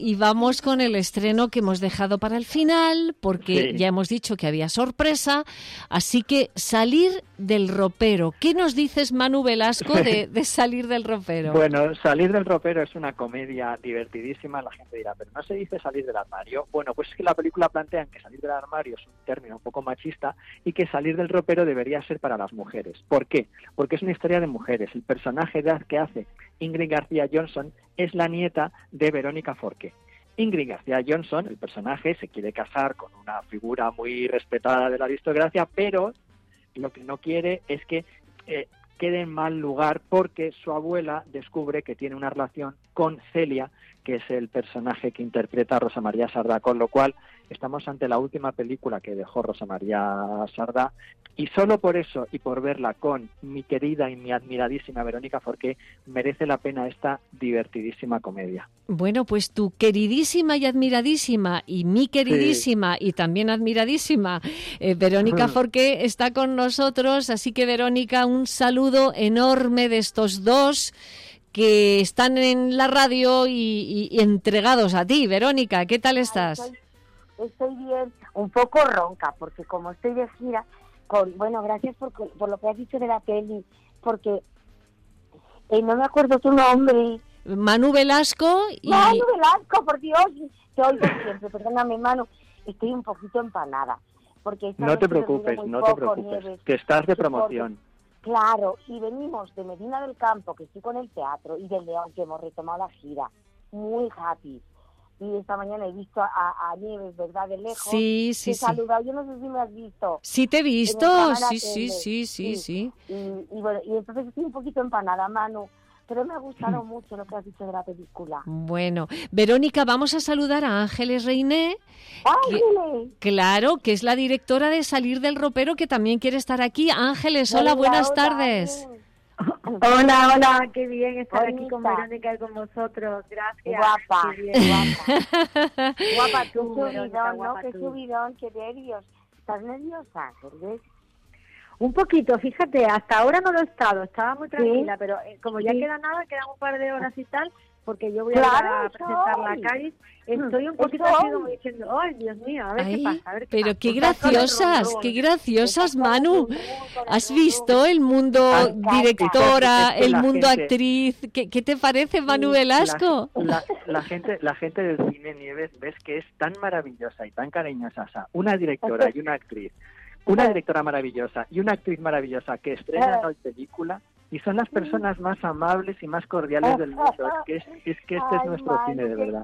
y vamos con el estreno que hemos dejado para el final, porque ya hemos dicho que había sorpresa, así que Salir del ropero. ¿Qué nos dices, Manu Velasco, de Salir del ropero? Bueno, Salir del ropero es una comedia divertidísima. La gente dirá, pero no se dice salir del armario. Bueno, pues es que la película plantea que salir del armario es un término un poco machista y que salir del ropero debería ser para las mujeres. ¿Por qué? Porque es una historia de mujeres. El personaje que hace Ingrid García Johnson es la nieta de Verónica Forqué. Ingrid García Johnson, el personaje, se quiere casar con una figura muy respetada de la aristocracia, pero lo que no quiere es que quede en mal lugar porque su abuela descubre que tiene una relación con Celia, que es el personaje que interpreta a Rosa María Sardá, con lo cual estamos ante la última película que dejó Rosa María Sardá, y solo por eso y por verla con mi querida y mi admiradísima Verónica Forqué merece la pena esta divertidísima comedia. Bueno, pues tu queridísima y admiradísima y mi queridísima y también admiradísima Verónica Forqué está con nosotros, así que Verónica, un saludo enorme de estos dos que están en la radio y entregados a ti. Verónica, ¿qué tal estás? Estoy bien, un poco ronca, porque como estoy de gira, bueno, gracias por lo que has dicho de la peli, porque no me acuerdo tu nombre. Manu Velasco. Manu Velasco, por Dios, te oigo siempre, perdóname, Manu, estoy un poquito empanada. Porque no te preocupes, Nieves, que estás de promoción. Claro, y venimos de Medina del Campo, que estoy con el teatro, y del León, que hemos retomado la gira, muy happy. Y esta mañana he visto a Nieves, ¿verdad? De lejos. Sí. Te he saludado, yo no sé si me has visto. Sí, te he visto, sí. Y bueno, y entonces estoy un poquito empanada, Manu, pero me ha gustado mucho lo que has dicho de la película. Bueno, Verónica, vamos a saludar a Ángeles Reiné. ¡Ángeles! Claro, que es la directora de Salir del ropero, que también quiere estar aquí. Ángeles, hola, buenas tardes. Hola, qué bien estar aquí con Verónica y con vosotros, gracias. Guapa, qué bien. Guapa tú, Verónica, subidón, ¿no? guapa Qué tú. subidón, qué nervios. ¿Estás nerviosa, Ángeles? Un poquito, fíjate, hasta ahora no lo he estaba muy tranquila, pero como ya quedan un par de horas y tal, porque yo voy a presentar la Cádiz, estoy un poquito así como diciendo, ¡ay, Dios mío, a ver qué pasa! Pero qué graciosas, Manu. ¿Has visto el mundo directora, el mundo actriz? ¿Qué te parece, Manu Velasco? La gente del cine, Nieves, ves que es tan maravillosa y tan cariñosa. Una directora y una actriz. Una directora maravillosa y una actriz maravillosa que estrenan hoy película y son las personas más amables y más cordiales del mundo. Es que este es nuestro cine, de verdad.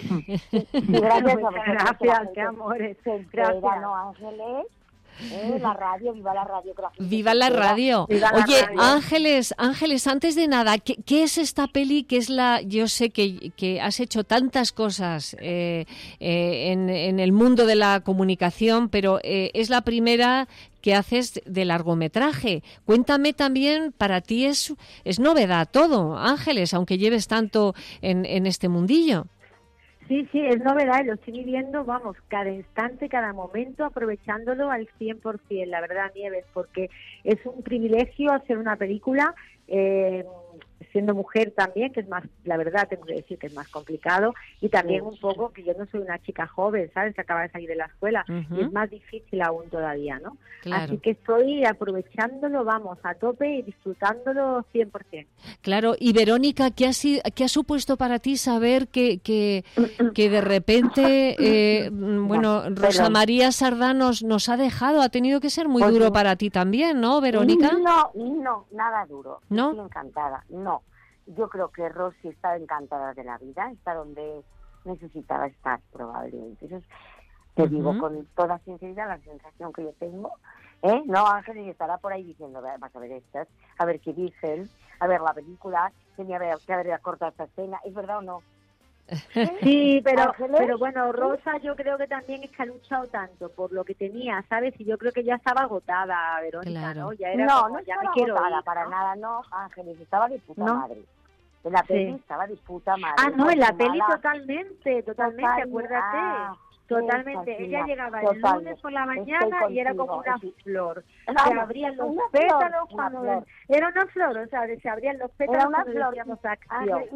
Gracias, qué amores. Gracias, ¿no, Ángeles? La radio, viva la radio. Viva la radio. Oye, Ángeles, antes de nada, ¿qué es esta peli? ¿Qué es yo sé que has hecho tantas cosas en el mundo de la comunicación, pero es la primera que haces de largometraje. Cuéntame también, para ti es novedad todo, Ángeles, aunque lleves tanto en este mundillo. Sí, es novedad y lo estoy viviendo, vamos, cada instante, cada momento, aprovechándolo al 100%, la verdad, Nieves, porque es un privilegio hacer una película, siendo mujer también, que es más, la verdad, tengo que decir que es más complicado, y también un poco que yo no soy una chica joven, ¿sabes?, que acaba de salir de la escuela, y es más difícil aún todavía, ¿no? Claro. Así que estoy aprovechándolo, vamos, a tope y disfrutándolo 100%. Claro, y Verónica, ¿qué ha supuesto para ti saber que de repente, Rosa María Sardá nos ha dejado? Ha tenido que ser muy duro para ti también, ¿no, Verónica? No, nada duro. ¿No? Estoy encantada, no. Yo creo que Rosy está encantada de la vida, está donde necesitaba estar, probablemente. Eso es, te digo con toda sinceridad la sensación que yo tengo. No, Ángeles estará por ahí diciendo, vas a ver estas, a ver qué dicen, a ver la película, tenía que haber cortado esta escena, ¿es verdad o no? Sí, pero bueno, Rosa yo creo que también es que ha luchado tanto por lo que tenía, ¿sabes? Y yo creo que ya estaba agotada, Verónica, claro. ¿no? Ya era no ya estaba me quiero agotada, ir, para ¿no? nada, no, Ángeles, estaba de puta madre. En la peli estaba de puta madre. No, en la peli totalmente, acuérdate. Totalmente. Ella llegaba el lunes por la mañana y era como una flor. Se abrían los pétalos cuando... Era una flor, o sea, se abrían los pétalos cuando decíamos acción. Y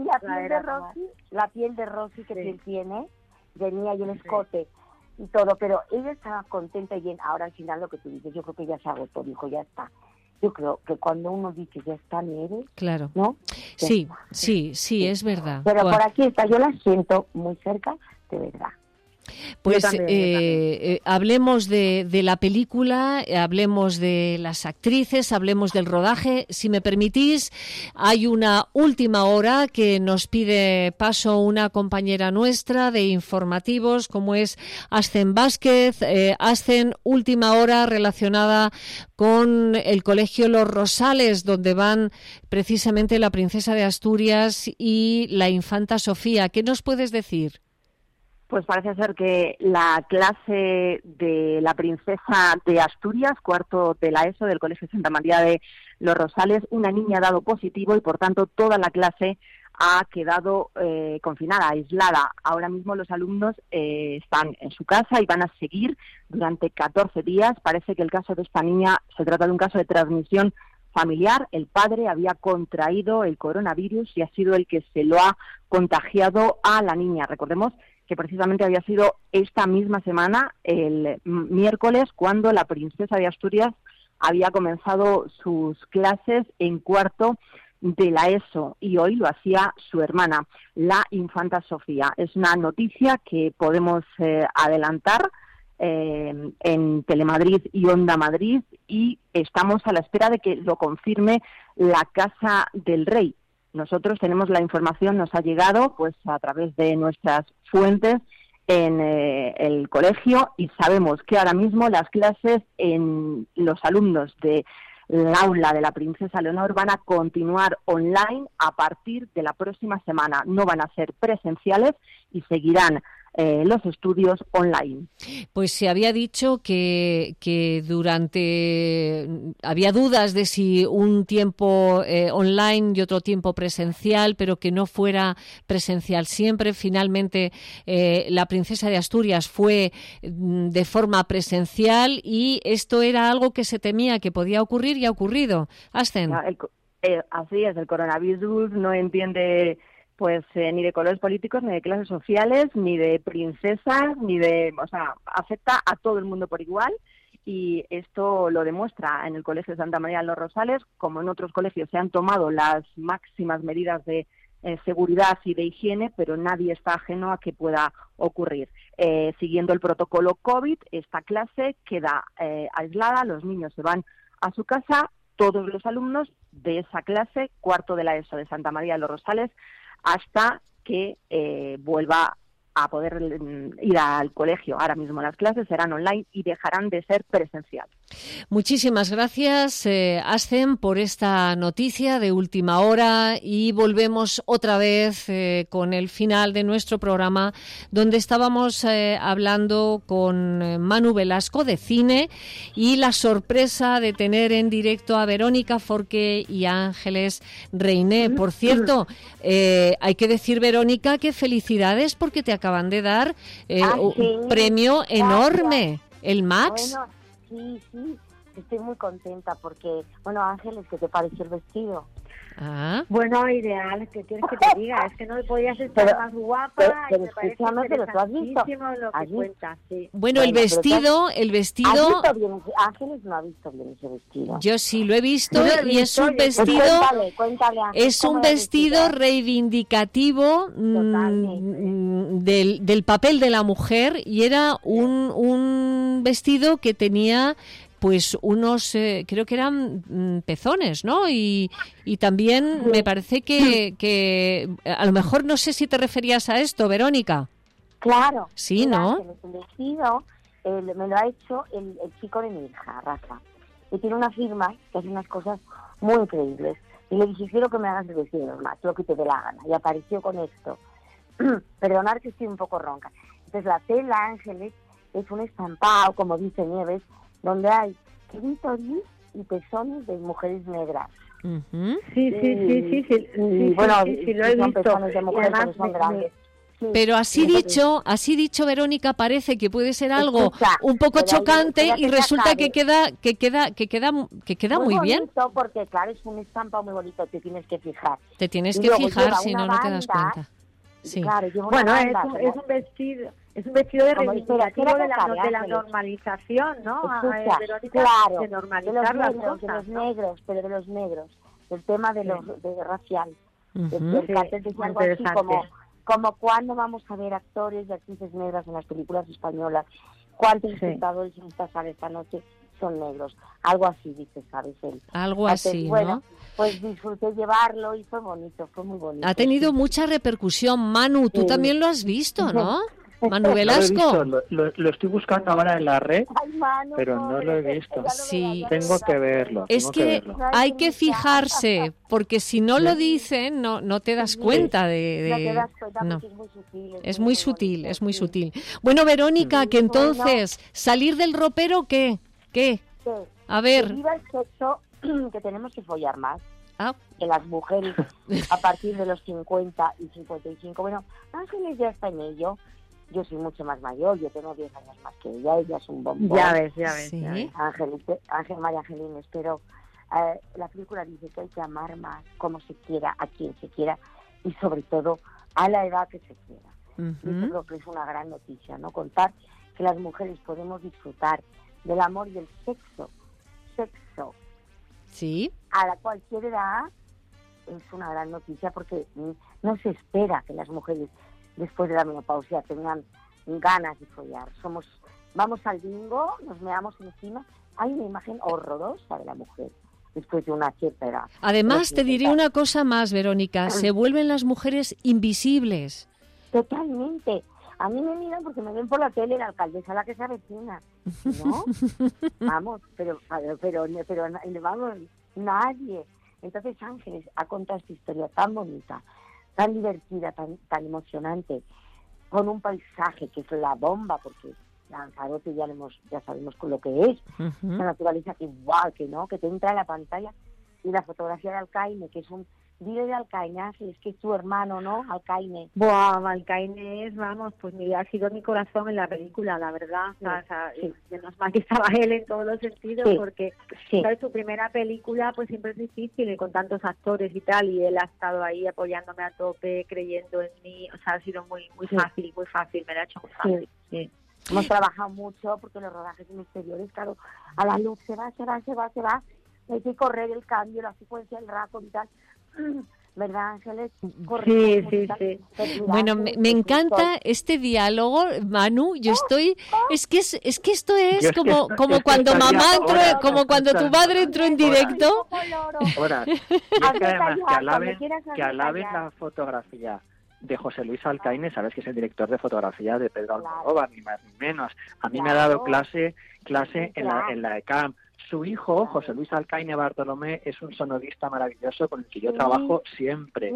la piel de Rosy que piel tiene, venía y el escote y todo, pero ella estaba contenta y bien. Ahora al final lo que tú dices, yo creo que ya se agotó, dijo, ya está. Yo creo que cuando uno dice ya está, Nieves, claro, ¿no? Sí, es verdad. Pero por aquí está, yo la siento muy cerca, de verdad. Pues hablemos de la película, hablemos de las actrices, hablemos del rodaje. Si me permitís, hay una última hora que nos pide paso una compañera nuestra de informativos, como es Ascen Vázquez. Ascen, última hora relacionada con el Colegio Los Rosales, donde van precisamente la princesa de Asturias y la infanta Sofía. ¿Qué nos puedes decir? Pues parece ser que la clase de la princesa de Asturias, cuarto de la ESO del Colegio Santa María de los Rosales, una niña ha dado positivo y por tanto toda la clase ha quedado confinada, aislada. Ahora mismo los alumnos están en su casa y van a seguir durante 14 días. Parece que el caso de esta niña se trata de un caso de transmisión familiar. El padre había contraído el coronavirus y ha sido el que se lo ha contagiado a la niña. Recordemos que precisamente había sido esta misma semana, el miércoles, cuando la princesa de Asturias había comenzado sus clases en cuarto de la ESO y hoy lo hacía su hermana, la infanta Sofía. Es una noticia que podemos adelantar en Telemadrid y Onda Madrid y estamos a la espera de que lo confirme la Casa del Rey. Nosotros tenemos la información, nos ha llegado pues a través de nuestras fuentes en el colegio y sabemos que ahora mismo las clases en los alumnos del aula de la princesa Leonor van a continuar online a partir de la próxima semana. No van a ser presenciales y seguirán los estudios online. Pues se había dicho que había dudas de si un tiempo online y otro tiempo presencial, pero que no fuera presencial siempre. Finalmente la princesa de Asturias fue de forma presencial y esto era algo que se temía que podía ocurrir y ha ocurrido. Ascen. Así es, el coronavirus no entiende pues ni de colores políticos, ni de clases sociales, ni de princesas, afecta a todo el mundo por igual y esto lo demuestra en el Colegio Santa María de los Rosales, como en otros colegios se han tomado las máximas medidas de seguridad y de higiene, pero nadie está ajeno a que pueda ocurrir. Siguiendo el protocolo COVID, esta clase queda aislada, los niños se van a su casa, todos los alumnos de esa clase, cuarto de la ESO de Santa María de los Rosales, hasta que vuelva a poder ir al colegio. Ahora mismo las clases serán online y dejarán de ser presenciales. Muchísimas gracias, Ascen, por esta noticia de última hora y volvemos otra vez con el final de nuestro programa donde estábamos hablando con Manu Velasco de cine y la sorpresa de tener en directo a Verónica Forqué y a Ángeles Reiné. Por cierto, hay que decir, Verónica, que felicidades porque te acaban de dar un premio enorme, el Max. Bueno, sí, estoy muy contenta porque, Ángeles, ¿qué te pareció el vestido? Bueno, ideal, ¿qué quieres que te diga? Es que no podías estar más guapa y me parece interesantísimo lo que cuentas. Sí. Bueno, el vestido... ¿Has visto bien? Ángeles no ha visto bien ese vestido. Yo sí lo he visto y es un vestido... Cuéntale, es un vestido reivindicativo del papel de la mujer y era un vestido que tenía pues unos, creo que eran pezones, ¿no? Y también me parece que a lo mejor no sé si te referías a esto, Verónica. Claro. Sí, ¿no? El vestido me lo ha hecho el chico de mi hija, Rafa. Y tiene una firma que hace unas cosas muy increíbles. Y le dije, quiero que me hagas el vestido normal, lo que te dé la gana. Y apareció con esto. Perdonad que estoy un poco ronca. Entonces la tela, Ángeles, es un estampado, como dice Nieves, donde hay clítoris y pezones de mujeres negras. Sí, lo he visto. Pezones de mujeres que son grandes. pero así dicho, Verónica, parece que puede ser algo un poco chocante y resulta que queda muy bien. Porque claro, es un estampado muy bonito, te tienes que fijar. Te tienes que fijar, si no, no te das cuenta. Sí. Claro, bueno, es un vestido de reivindicativo de la normalización, ¿no? Escucha, Verónica, claro, de normalizar las cosas, de los negros, pero de los negros, el tema de los de racial. El cartel decía algo así como cuándo vamos a ver actores y actrices negras en las películas españolas, cuántos espectadores en esta sala esta noche son negros, algo así dice, ¿sabes? Algo así, bueno, ¿no? Pues disfruté llevarlo y fue bonito, fue muy bonito. Ha tenido mucha repercusión. Manu, tú también lo has visto, ¿no? Manu Velasco. Lo estoy buscando ahora en la red, Ay, Manu, pero no lo he visto. Sí. Tengo que verlo. Es que hay que fijarse, porque si no lo dicen, no te das cuenta de... No te das cuenta no. porque es muy sutil. Es muy sutil, es muy sutil. Bueno, Verónica, que entonces, ¿salir del ropero qué? ¿Qué? A ver. Que viva el sexo, que tenemos que follar más. Ah. Que las mujeres a partir de los 50 y 55, bueno, Ángeles ya está en ello. Yo soy mucho más mayor, yo tengo 10 años más que ella es un bombón. Ya ves. Sí. Ángel María Angelines, pero la película dice que hay que amar más, como se quiera, a quien se quiera y sobre todo a la edad que se quiera. Y yo creo que es una gran noticia, ¿no? Contar que las mujeres podemos disfrutar del amor y del sexo. Sí. A la cualquier edad es una gran noticia porque no se espera que las mujeres después de la menopausia tengan ganas de follar. Vamos al bingo, nos meamos encima. Hay una imagen horrorosa de la mujer después de una cierta edad. Además, te diré una cosa más, Verónica. Se vuelven las mujeres invisibles. Totalmente. A mí me miran porque me ven por la tele la alcaldesa a la que se avecina, ¿no? Vamos, pero vamos, nadie. Entonces Ángeles ha contado esta historia tan bonita, tan divertida, tan emocionante, con un paisaje que es la bomba, porque Lanzarote ya sabemos con lo que es, la naturaleza que igual que te entra en la pantalla, y la fotografía de Alcaine, que es dile de Alcaine, Ángeles, que es tu hermano, ¿no? Alcaine. Buah, Alcaine es, pues ha sido mi corazón en la película, la verdad. Menos mal que estaba él en todos los sentidos, porque ¿sabes? Su primera película pues siempre es difícil y con tantos actores y tal, y él ha estado ahí apoyándome a tope, creyendo en mí, o sea, ha sido muy fácil, me lo ha hecho muy fácil. Sí. Hemos trabajado mucho porque los rodajes en exteriores, claro, a la luz se va, hay que correr el cambio, la secuencia, el rato y tal. ¿Verdad, Ángeles? Sí. Bueno, me encanta este diálogo, Manu. Yo estoy, es que esto es como cuando mamá entró, como cuando tu madre entró en directo. Ahora, y es que además que alaben la fotografía de José Luis Alcaine, sabes que es el director de fotografía de Pedro Almodóvar, ni más ni menos. A mí me ha dado clase en la ECAM. Su hijo, José Luis Alcaine Bartolomé, es un sonidista maravilloso con el que yo trabajo siempre.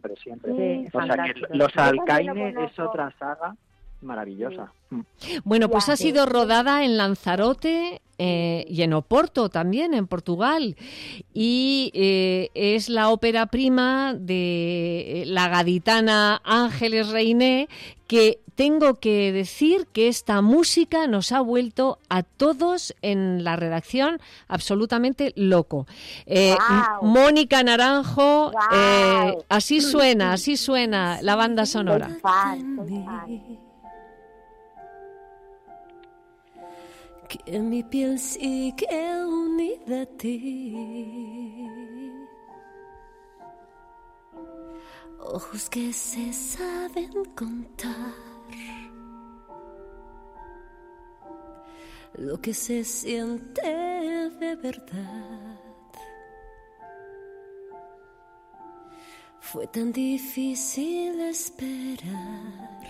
O sea que los Alcaine es otra saga maravillosa. Bueno, pues ha sido rodada en Lanzarote y en Oporto también, en Portugal. Y es la ópera prima de la gaditana Ángeles Reiné, que tengo que decir que esta música nos ha vuelto a todos en la redacción absolutamente loco. Mónica Naranjo, así suena la banda sonora. Que mi piel sigue unida a ti, ojos que se saben contar lo que se siente de verdad. Fue tan difícil esperar.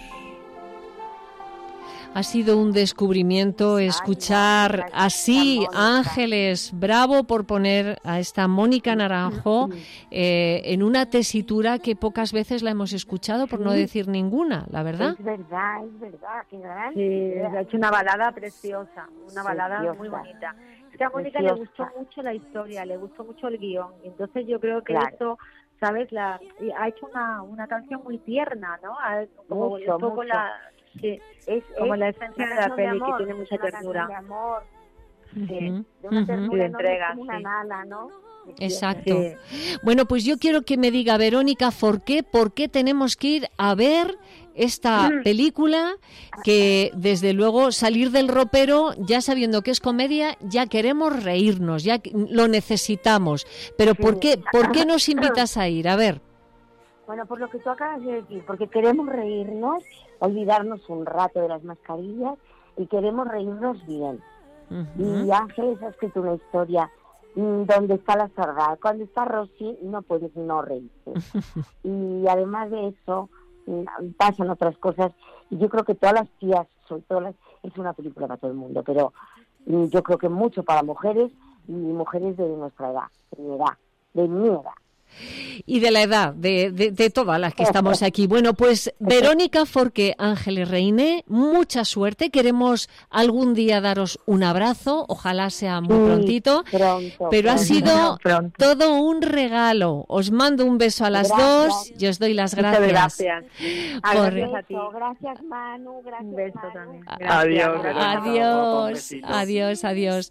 Ha sido un descubrimiento escuchar así, Ángeles. Bravo por poner a esta Mónica Naranjo en una tesitura que pocas veces la hemos escuchado, por no decir ninguna, la verdad. Es verdad, qué gran. Sí, ha hecho una balada preciosa, una balada muy bonita. Es que a Mónica le gustó mucho la historia, le gustó mucho el guión, entonces yo creo que esto ¿sabes? Y ha hecho una canción muy tierna, ¿no? Como Mucho, un poco mucho. Sí, Es como la esencia de la peli, que tiene mucha una ternura. canción de amor, Ujú, de una ujú. ternura Y de enorme, entrega, como una sí. nana, ¿no? Exacto. Sí. Bueno, pues yo quiero que me diga, Verónica, ¿por qué tenemos que ir a ver esta película que, desde luego, salir del ropero, ya sabiendo que es comedia, ya queremos reírnos, ya lo necesitamos? Pero ¿por qué nos invitas a ir? A ver. Bueno, por lo que tú acabas de decir, porque queremos reírnos, olvidarnos un rato de las mascarillas y queremos reírnos bien. Ujú. Y Ángeles ha escrito una historia donde está la sordera. Cuando está Rosy no puedes no reírte. Y además de eso, pasan otras cosas. Y yo creo que todas las tías, sobre todo es una película para todo el mundo, pero yo creo que mucho para mujeres y mujeres de nuestra edad, de mi edad. Y de la edad, de todas las que estamos aquí. Bueno, pues Verónica Forqué, Ángeles Reiné, mucha suerte. Queremos algún día daros un abrazo, ojalá sea muy prontito. Pronto, Pero ha sido Pronto. todo un regalo. Os mando un beso a las dos y os doy las Muchas gracias. gracias. Por- Gracias a ti. Gracias, Manu. Gracias, Un beso Manu. también. Adiós, Gracias. Verónica. Un Adiós, besito. adiós, adiós.